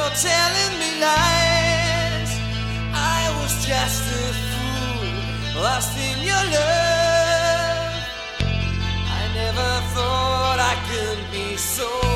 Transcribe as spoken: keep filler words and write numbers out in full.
for telling me lies. I was just a fool, lost in your love. I never thought I could be so